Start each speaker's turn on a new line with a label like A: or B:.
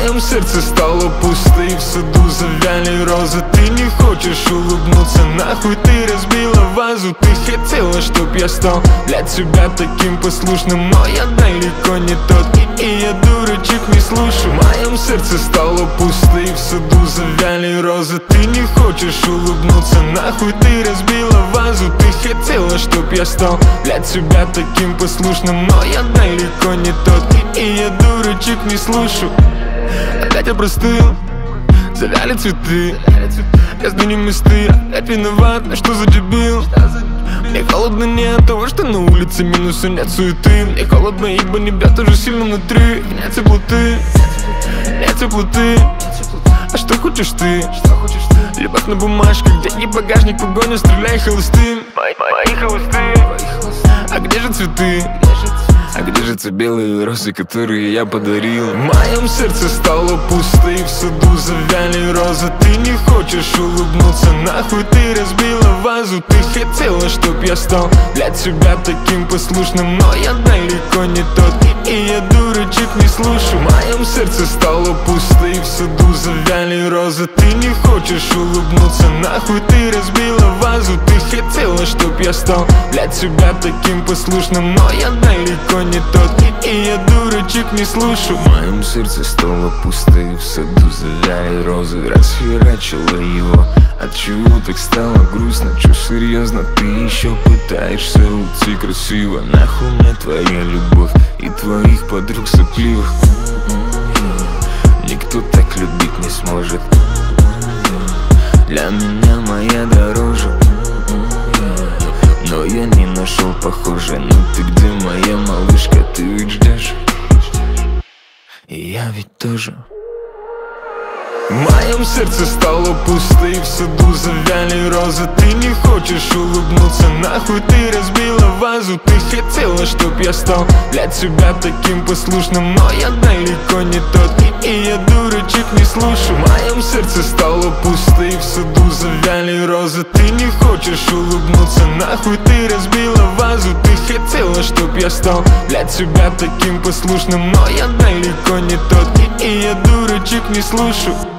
A: моем сердце стало пусто, и в саду завяли розы. Ты не хочешь улыбнуться, нахуй ты разбила вазу. Ты хотела, чтоб я стал для тебя таким послушным, но я далеко не тот, и я дурачек не слушаю. В моем сердце стало пусто, и в саду завяли розы. Ты не хочешь улыбнуться, нахуй ты разбила вазу. Ты хотела, чтоб я стал для тебя таким послушным, но я далеко не тот, и я дурачек не слушаю. Опять я простыл, завяли цветы, я сдвинем мосты, опять виноват, а что за дебил? Мне холодно не от того, что на улице минуса нет суеты. Мне холодно, ибо небя тоже сильно внутри. Нет теплоты, нет теплоты. А что хочешь ты? Любовь на бумажках, деньги, багажник, погоня, стреляй холостым. Мои холосты. А где же цветы? А где же те белые розы, которые я подарил? В моем сердце стало пусто, и в саду завяли розы. Ты не хочешь улыбнуться, нахуй ты разбила вазу. Ты хотела, чтоб я стал для тебя таким послушным, но я далеко не тот, и я дурачек не слушаю. В моем сердце стало пусто, и в саду завяли розы. Ты не хочешь улыбнуться, нахуй ты разбила вазу. Ты хотела, чтоб я стал для тебя таким послушным, но я далеко не тот, и я дурачек не слушаю. В моем сердце стало пусто, и в саду завяли розы. Расхерачила его, отчего так стало грустно? Чё, серьезно, ты еще пытаешься уйти красиво? Нахуй мне твоя любовь и твоих подруг сопливых. Никто так любить не сможет. Для меня моя дороже, но я не нашел похожей. Ну ты где, моя малышка, ты ведь ждешь, и я ведь тоже. В моем сердце стало пусто, и в саду завяли розы. Ты не хочешь улыбнуться, нахуй ты разбила вазу. Ты хотела, чтоб я стал для тебя таким послушным, но я далеко не тот, и я дурачек не слушаю. В моем сердце стало пусто, и в саду завяли розы. Ты не хочешь улыбнуться, нахуй ты разбила вазу. Ты хотела, чтоб я стал для тебя таким послушным, но я далеко не тот, и я дурачек не слушаю.